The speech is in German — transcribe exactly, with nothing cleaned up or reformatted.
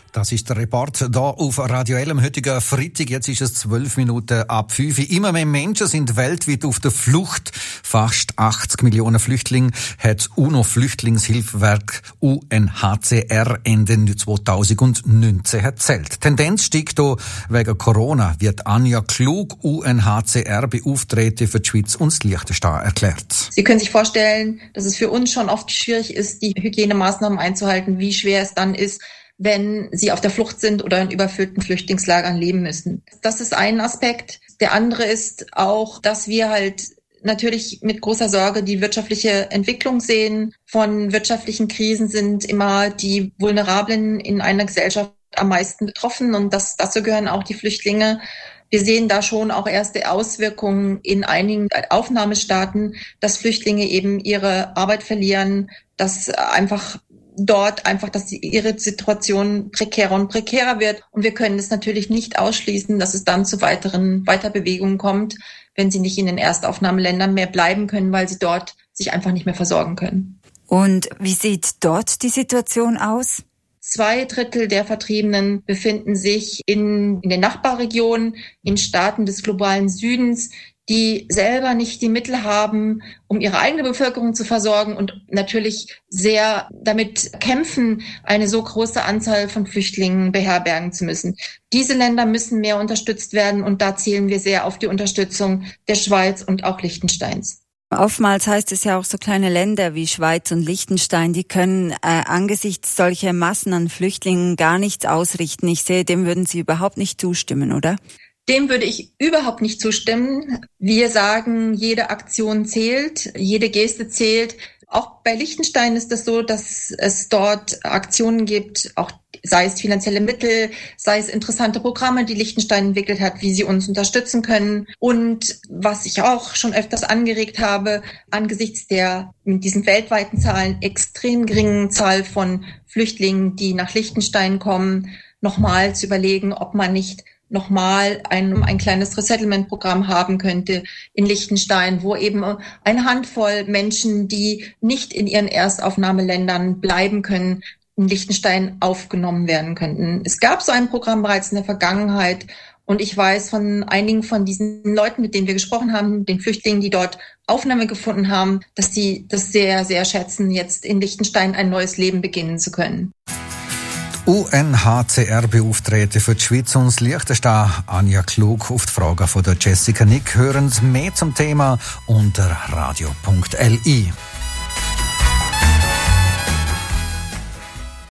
Das ist der Report hier auf Radio L am heutigen Freitag. Jetzt ist es zwölf Minuten ab fünf. Immer mehr Menschen sind weltweit auf der Flucht. Fast achtzig Millionen Flüchtlinge hat das UNO-Flüchtlingshilfswerk U N H C R Ende zweitausendneunzehn erzählt. Die Tendenz steigt hier wegen Corona, wird Anja Klug, U N H C R-Beauftragte für die Schweiz und das Liechtenstein, erklärt. Sie können sich vorstellen, dass es für uns schon oft schwierig ist, die Hygienemaßnahmen einzuhalten, wie schwer es dann ist, wenn sie auf der Flucht sind oder in überfüllten Flüchtlingslagern leben müssen. Das ist ein Aspekt. Der andere ist auch, dass wir halt natürlich mit großer Sorge die wirtschaftliche Entwicklung sehen. Von wirtschaftlichen Krisen sind immer die Vulnerablen in einer Gesellschaft am meisten betroffen und das, dazu gehören auch die Flüchtlinge. Wir sehen da schon auch erste Auswirkungen in einigen Aufnahmestaaten, dass Flüchtlinge eben ihre Arbeit verlieren, dass einfach dort einfach, dass ihre Situation prekärer und prekärer wird. Und wir können es natürlich nicht ausschließen, dass es dann zu weiteren Weiterbewegungen kommt, wenn sie nicht in den Erstaufnahmeländern mehr bleiben können, weil sie dort sich einfach nicht mehr versorgen können. Und wie sieht dort die Situation aus? Zwei Drittel der Vertriebenen befinden sich in, in den Nachbarregionen, in Staaten des globalen Südens, die selber nicht die Mittel haben, um ihre eigene Bevölkerung zu versorgen und natürlich sehr damit kämpfen, eine so große Anzahl von Flüchtlingen beherbergen zu müssen. Diese Länder müssen mehr unterstützt werden und da zählen wir sehr auf die Unterstützung der Schweiz und auch Liechtensteins. Oftmals heißt es ja auch, so kleine Länder wie Schweiz und Liechtenstein, die können äh, angesichts solcher Massen an Flüchtlingen gar nichts ausrichten. Ich sehe, dem würden Sie überhaupt nicht zustimmen, oder? Dem würde ich überhaupt nicht zustimmen. Wir sagen, jede Aktion zählt, jede Geste zählt. Auch bei Liechtenstein ist es so, dass es dort Aktionen gibt, auch sei es finanzielle Mittel, sei es interessante Programme, die Liechtenstein entwickelt hat, wie sie uns unterstützen können. Und was ich auch schon öfters angeregt habe, angesichts der mit diesen weltweiten Zahlen extrem geringen Zahl von Flüchtlingen, die nach Liechtenstein kommen, nochmal zu überlegen, ob man nicht nochmal ein, ein kleines Resettlement-Programm haben könnte in Liechtenstein, wo eben eine Handvoll Menschen, die nicht in ihren Erstaufnahmeländern bleiben können, in Liechtenstein aufgenommen werden könnten. Es gab so ein Programm bereits in der Vergangenheit und ich weiß von einigen von diesen Leuten, mit denen wir gesprochen haben, den Flüchtlingen, die dort Aufnahme gefunden haben, dass sie das sehr, sehr schätzen, jetzt in Liechtenstein ein neues Leben beginnen zu können. U N H C R-Beauftragte für die Schweiz und das Liechtenstein, Anja Klug, auf die Frage von der Jessica Nick. Hören Sie mehr zum Thema unter radio punkt l i.